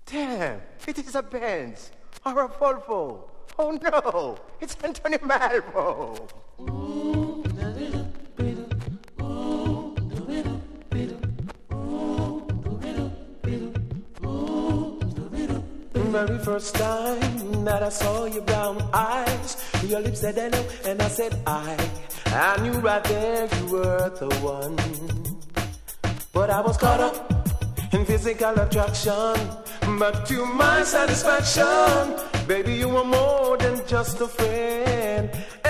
Damn, it is a Benz or a Volvo. Oh no, it's Antonio Malvo. Very first time that I saw your brown eyes, your lips said hello and I said I knew right there you were the one. But I was caught up in physical attraction, but to my satisfaction, baby, you were more than just a friend.